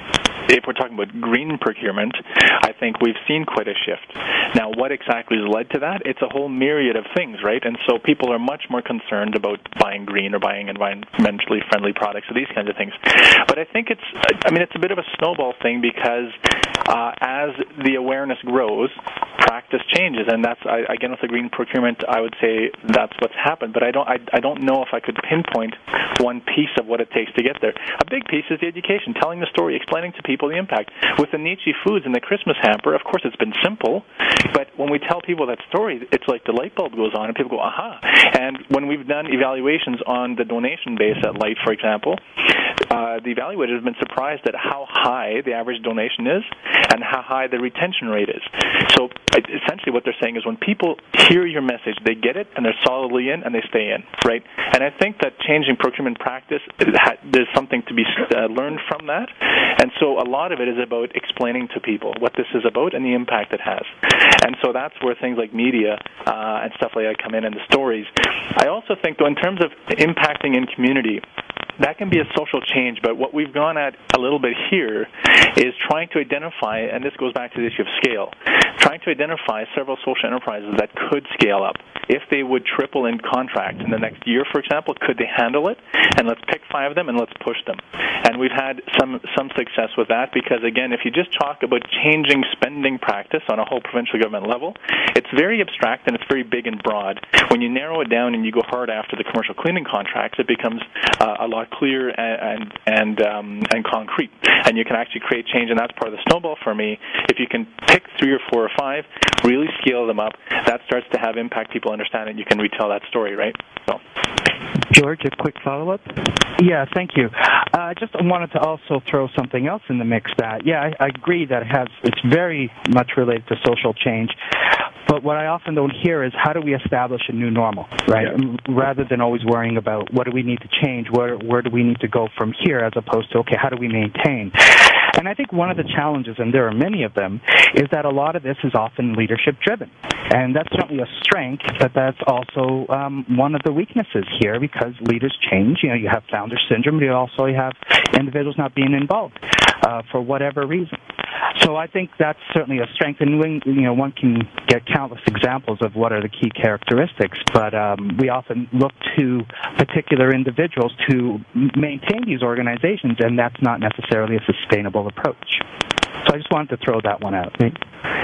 Speaker 3: if we're talking about green procurement, I think we've seen quite a shift. Now, what exactly has led to that? It's a whole myriad of things, right? And so people are much more concerned about buying green or buying environmentally friendly products or these kinds of things. But I think it's, I mean, it's a bit of a snowball thing because uh, as the awareness grows, practice changes, and that's I, again with the green procurement, I would say that's what's happened. But I don't I, I don't know if I could pinpoint one piece of what it takes to get there. A big piece is the education, telling the story, explaining to people the impact. With the Nietzsche Foods and the Christmas hamper, of course, it's been simple, but when we tell people that story, it's like the light bulb goes on, and people go, aha. And when we've done evaluations on the donation base at Light, for example, uh, the evaluators have been surprised at how high the average donation is and how high the retention rate is. So essentially what they're saying is when people hear your message, they get it, and they're solidly in, and they stay in, right? And I think that changing procurement practice, there's something to be uh, learned from that. And so a lot of it is about explaining to people what this is about and the impact it has. And so that's where things like media uh, and stuff like that come in, and the stories. I also think, though, in terms of impacting in community, that can be a social change, but what we've gone at a little bit here is trying to identify, and this goes back to the issue of scale, trying to identify several social enterprises that could scale up. If they would triple in contract in the next year, for example, could they handle it? And let's pick five of them and let's push them. And we've had some, some success with that because, again, if you just talk about changing spending practice on a whole provincial government level, it's very abstract and it's very big and broad. When you narrow it down and you go hard after the commercial cleaning contracts, it becomes uh, a lot clear and and um, and concrete, and you can actually create change, and that's part of the snowball for me. If you can pick three or four or five, really scale them up, that starts to have impact. People understand it. You can retell that story, right? So,
Speaker 1: George, a quick follow-up.
Speaker 6: Yeah, thank you. Uh, I just wanted to also throw something else in the mix. That yeah, I, I agree that it has. It's very much related to social change. But what I often don't hear is how do we establish a new normal, right? Yeah. Rather than always worrying about what do we need to change, where where do we need to go from here, as opposed to, okay, how do we maintain? And I think one of the challenges, and there are many of them, is that a lot of this is often leadership-driven. And that's certainly a strength, but that's also um, one of the weaknesses here because leaders change. You know, you have founder syndrome, but you also have individuals not being involved uh, for whatever reason. So I think that's certainly a strength, and when, you know, one can get countless examples of what are the key characteristics, but um, we often look to particular individuals to maintain these organizations, and that's not necessarily a sustainable approach. So I just wanted to throw that one out.
Speaker 1: Thanks.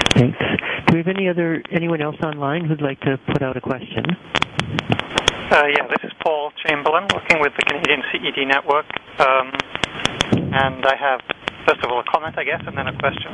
Speaker 1: Do we have any other anyone else online who'd like to put out a question?
Speaker 7: Uh, yeah, this is Paul Chamberlain, working with the Canadian C E D Network, um, and I have, first of all, a comment, I guess, and then a question.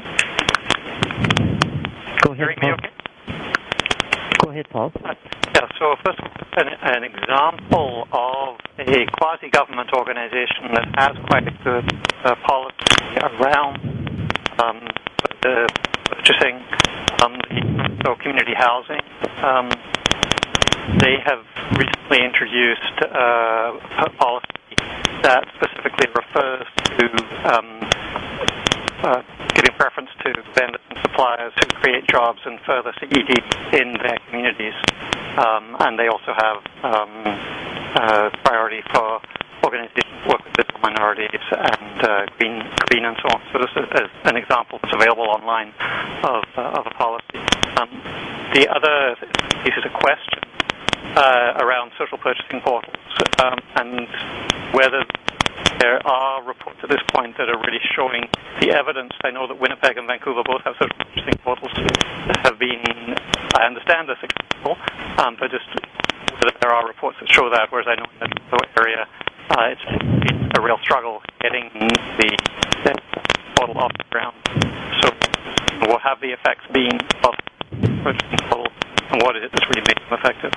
Speaker 1: Go ahead,
Speaker 7: Hearing
Speaker 1: Paul.
Speaker 7: me okay?
Speaker 1: Go ahead, Paul.
Speaker 7: Uh, yeah, so first, an, an example of a quasi-government organization that has quite a good uh, policy around um, the purchasing um, the community housing. Um, they have recently introduced uh, a policy that specifically refers to um, uh, giving preference to vendors and suppliers who create jobs and further C E D in their communities. Um, and they also have um, uh, priority for organizations that work with digital minorities and uh, green, green and so on. So this is an example that's available online of, uh, of a policy. Um, the other piece is a question uh, around social purchasing portals um, and whether there are reports at this point that are really showing the evidence. I know that Winnipeg and Vancouver both have social purchasing portals that have been, I understand, they're successful, um, but just whether there are reports that show that, whereas I know in the area uh, it's been a real struggle getting the, the portal off the ground. So what have the effects been of the purchasing portal, and what is it that's really making them effective?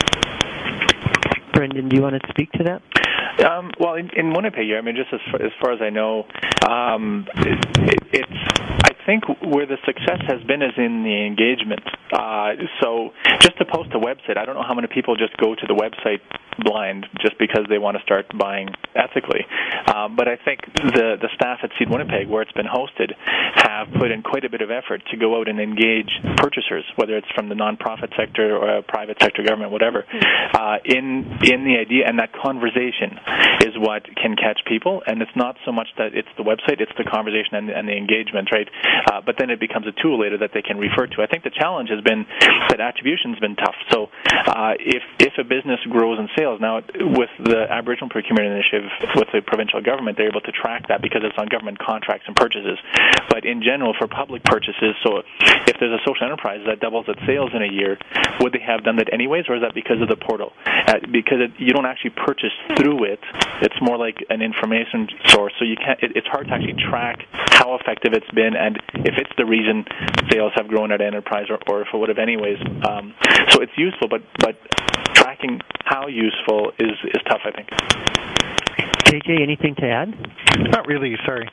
Speaker 1: Brendan, do you want to speak to that?
Speaker 3: Um, well, in, in Winnipeg, I mean, just as far as, far as I know, um, it, it, it's. I think where the success has been is in the engagement. Uh, so, just to post a website, I don't know how many people just go to the website blind just because they want to start buying ethically. Um, but I think the the staff at Seed Winnipeg, where it's been hosted, have put in quite a bit of effort to go out and engage purchasers, whether it's from the nonprofit sector or a private sector, government, whatever, uh, in in the idea, and that conversation is what can catch people. And it's not so much that it's the website, it's the conversation and, and the engagement, right? Uh, but then it becomes a tool later that they can refer to. I think the challenge has been that attribution's been tough. So uh, if if a business grows in sales, now with the Aboriginal Procurement Initiative, with the provincial government, they're able to track that because it's on government contracts and purchases. But in general, for public purchases, so if there's a social enterprise that doubles its sales in a year, would they have done that anyways, or is that because of the portal? Uh, because it, you don't actually purchase through it. It's more like an information source, so you can't. It, it's hard to actually track how effective it's been and if it's the reason sales have grown at enterprise, or, or if it would have anyways. Um, so it's useful, but but tracking how useful is is tough, I think.
Speaker 1: J J, anything to add?
Speaker 2: Not really. Sorry.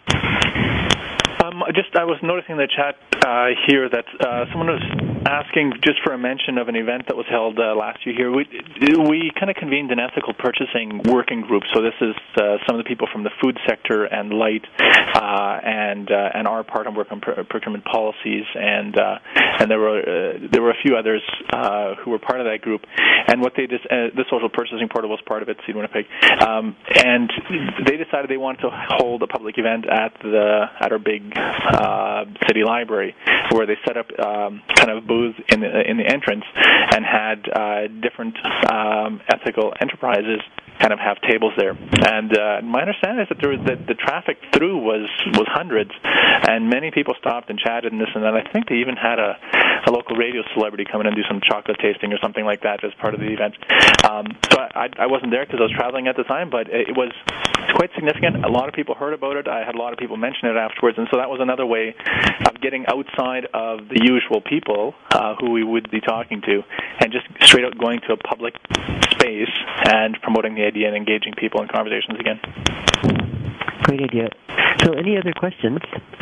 Speaker 3: Um, just I was noticing in the chat uh, here that uh, someone was asking just for a mention of an event that was held uh, last year here. We we kind of convened an ethical purchasing working group. So this is uh, some of the people from the food sector and light uh, and uh, and our part on work on procurement policies, and uh, and there were uh, there were a few others uh, who were part of that group. And what they just uh, the social purchasing portal was part of it, Seed Winnipeg, um, and they decided they wanted to hold a public event at the at our big Uh, city library, where they set up um, kind of booths in the in the entrance and had uh, different um, ethical enterprises kind of have tables there. And uh, my understanding is that there was that the traffic through was was hundreds, and many people stopped and chatted and this and that. I think they even had a, a local radio celebrity come in and do some chocolate tasting or something like that as part of the event. Um, so I, I wasn't there because I was traveling at the time, but it was quite significant. A lot of people heard about it. I had a lot of people mention it afterwards, and so that was another way of getting outside of the usual people uh, who we would be talking to, and just straight out going to a public space and promoting the idea and engaging people in conversations again.
Speaker 1: Great idea. So any other questions?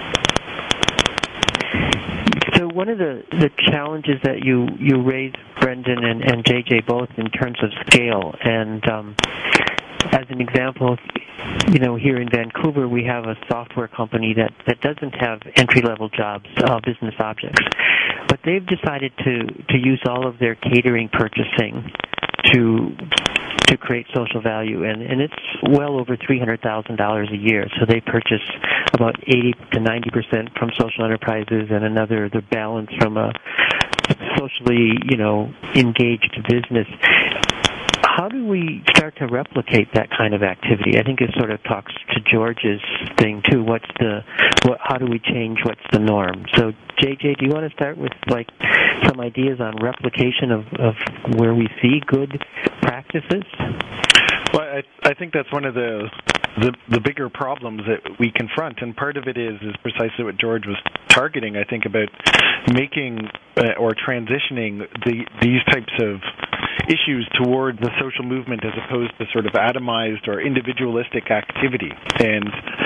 Speaker 1: So one of the, the challenges that you, you raised, Brendan and, and J J, both in terms of scale, and um, as an example, you know, here in Vancouver we have a software company that, that doesn't have entry-level jobs, uh, business objects, but they've decided to, to use all of their catering purchasing to to create social value, and, and it's well over three hundred thousand dollars a year. So they purchase about eighty to ninety percent from social enterprises, and another the balance from a socially, you know, engaged business. How do we start to replicate that kind of activity? I think it sort of talks to George's thing too. What's the, what, how do we change what's the norm? So, J J, do you want to start with like some ideas on replication of, of where we see good practices?
Speaker 2: Well, I, I think that's one of the, the the bigger problems that we confront, and part of it is is precisely what George was targeting. I think about making uh, or transitioning the these types of issues toward the social movement as opposed to sort of atomized or individualistic activity. And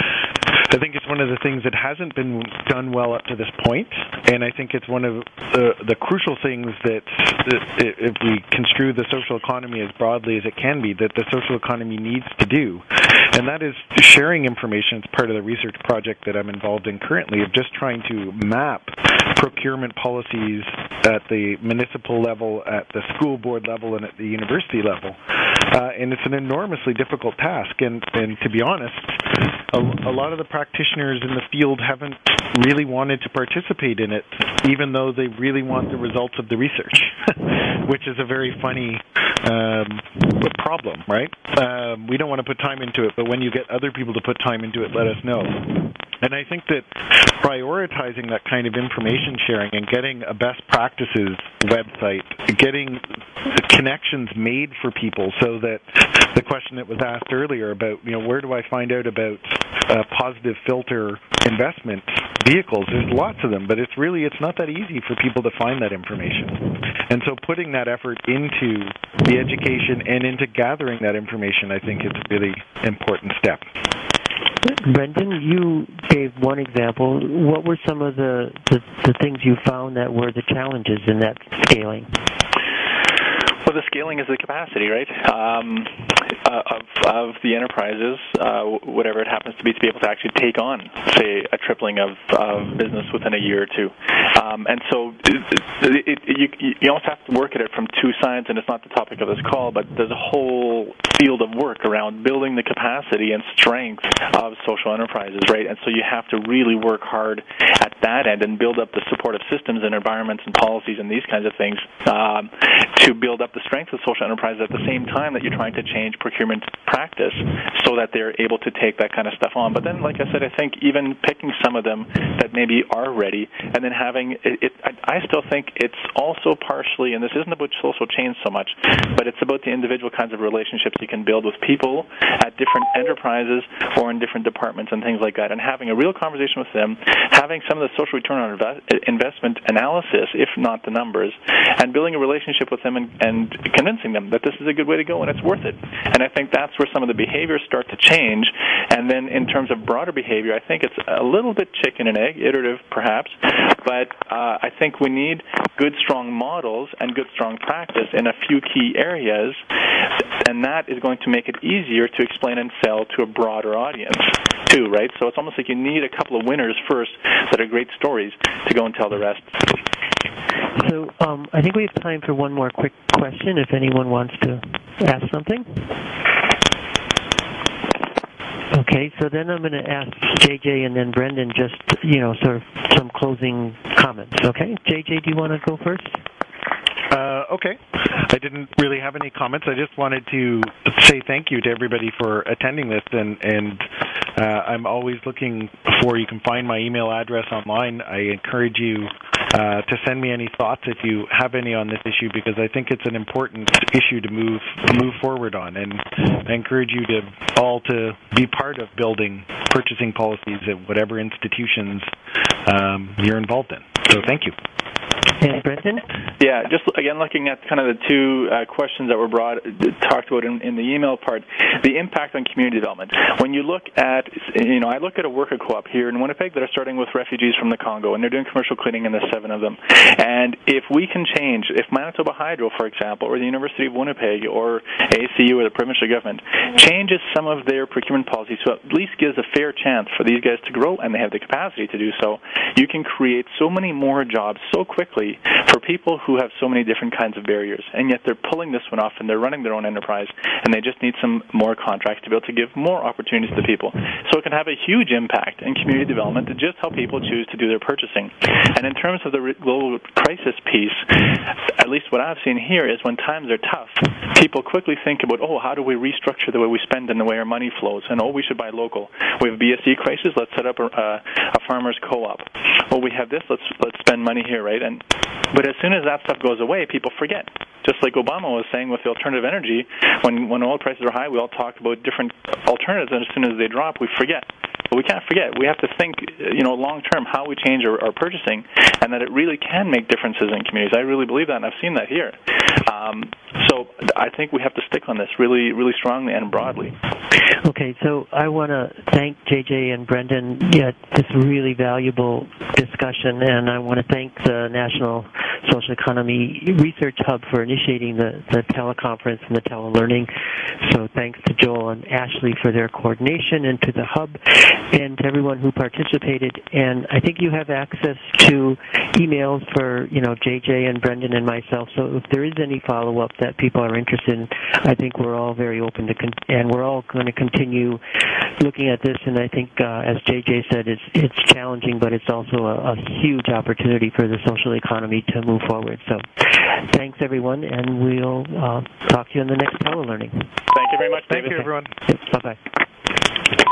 Speaker 2: I think it's one of the things that hasn't been done well up to this point, and I think it's one of the, the crucial things that, that if we construe the social economy as broadly as it can be, that the social economy needs to do. And that is sharing information. It's part of the research project that I'm involved in currently, of just trying to map procurement policies at the municipal level, at the school board level, and at the university level. Uh, and it's an enormously difficult task. And, and to be honest, a, a lot of the practitioners in the field haven't really wanted to participate in it, even though they really want the results of the research, which is a very funny um, problem, right? Um, we don't want to put time into it, but when you get other people to put time into it, let us know. And I think that prioritizing that kind of information sharing and getting a best practices website, getting connections made for people, so that the question that was asked earlier about, you know, where do I find out about uh, positive filter investment vehicles? There's lots of them, but it's really, it's not that easy for people to find that information. And so putting that effort into the education and into gathering that information, I think, is a really important step.
Speaker 1: Brendan, you gave one example. What were some of the, the, the things you found that were the challenges in that scaling?
Speaker 3: Well, the scaling is the capacity, right, um, uh, of, of the enterprises, uh, whatever it happens to be, to be able to actually take on, say, a tripling of, of business within a year or two. Um, and so it, it, you, you almost have to work at it from two sides, and it's not the topic of this call, but there's a whole field of work around building the capacity and strength of social enterprises, right? And so you have to really work hard at that end and build up the supportive systems and environments and policies and these kinds of things um, to build up the strength of social enterprises at the same time that you're trying to change procurement practice so that they're able to take that kind of stuff on. But then, like I said, I think even picking some of them that maybe are ready and then having it, it I, I still think it's also partially, and this isn't about social change so much, but it's about the individual kinds of relationships you can build with people at different enterprises or in different departments and things like that, and having a real conversation with them, having some of the social return on investment analysis, if not the numbers, and building a relationship with them and, and convincing them that this is a good way to go and it's worth it. And I think that's where some of the behaviors start to change. And then in terms of broader behavior, I think it's a little bit chicken and egg, iterative perhaps, but uh, I think we need good, strong models and good, strong practice in a few key areas, and that is going to make it easier to explain and sell to a broader audience too, right? So it's almost like you need a couple of winners first that are great stories to go and tell the rest.
Speaker 1: So um, I think we have time for one more quick question if anyone wants to ask something. Okay, so then I'm going to ask J J and then Brendan just, you know, sort of some closing comments, okay? J J, do you want to go first?
Speaker 2: Uh, okay. I didn't really have any comments. I just wanted to say thank you to everybody for attending this, and, and uh, I'm always looking for, you can find my email address online. I encourage you uh, to send me any thoughts if you have any on this issue, because I think it's an important issue to move move forward on, and I encourage you to all to be part of building purchasing policies at whatever institutions um, you're involved in. So thank you.
Speaker 1: And Brendan?
Speaker 3: Yeah, just again looking at kind of the two uh, questions that were brought, talked about in, in the email part, the impact on community development. When you look at, you know, I look at a worker co-op here in Winnipeg that are starting with refugees from the Congo, and they're doing commercial cleaning, and there's seven of them. And if we can change, if Manitoba Hydro, for example, or the University of Winnipeg, or A C U, or the provincial government, changes some of their procurement policies, so at least gives a fair chance for these guys to grow, and they have the capacity to do so, you can create so many more jobs so quickly for people who have so many different kinds of barriers, and yet they're pulling this one off and they're running their own enterprise, and they just need some more contracts to be able to give more opportunities to people. So it can have a huge impact in community development to just how people choose to do their purchasing. And in terms of the global crisis piece, at least what I've seen here is when times are tough, people quickly think about, oh, how do we restructure the way we spend and the way our money flows, and oh, we should buy local. We have a B S E crisis, let's set up a, a farmer's co-op. well, we have this, let's let's spend money here, right? And but as soon as that stuff goes away, people forget. Just like Obama was saying with the alternative energy, when when oil prices are high, we all talk about different alternatives, and as soon as they drop, we forget. But we can't forget. We have to think, you know, long term how we change our, our purchasing, and that it really can make differences in communities. I really believe that, and I've seen that here. Um, so I think we have to stick on this really, really strongly and broadly.
Speaker 1: Okay, so I want to thank J J and Brendan. Yeah, this really valuable discussion, and I want to thank the National Social Economy Research Hub for initiating the, the teleconference and the telelearning. So thanks to Joel and Ashley for their coordination, and to the Hub, and to everyone who participated. And I think you have access to emails for, you know, J J and Brendan and myself. So if there is any follow-up that people are interested in, I think we're all very open to, con- and we're all going to continue looking at this. And I think, uh, as J J said, it's it's challenging, but it's also a, a huge opportunity for the social economy to move forward. So thanks, everyone, and we'll uh, talk to you in the next telelearning.
Speaker 3: Thank you very much, David.
Speaker 2: Thank you, everyone.
Speaker 1: Bye-bye.